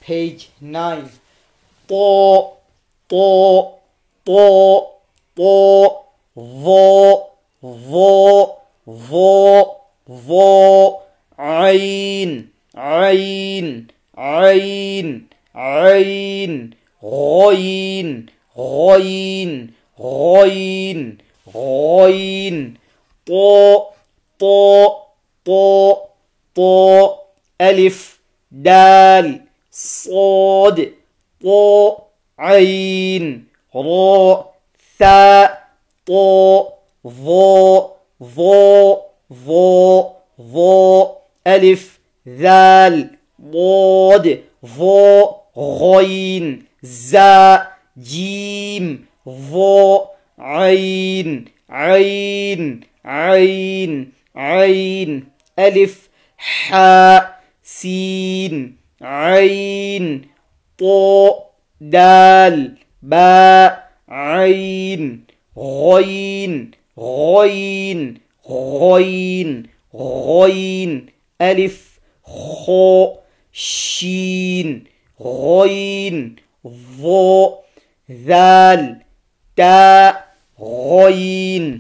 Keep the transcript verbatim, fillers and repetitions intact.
page nine. طو طو طو طو ظو ظو ظو ظو عين عين عين عين غين غين غين غين طو طو طو طو ألف دال صاد طو عين راء ثاء طو ظو ظو ظو ظو ألف ذال ضاد ظو غين زاء جيم ظو عين عين عين عين ألف حاء سين عين طو دال باء عين غين غين غين غين ألف خو شين غين ظو ذال تاء غين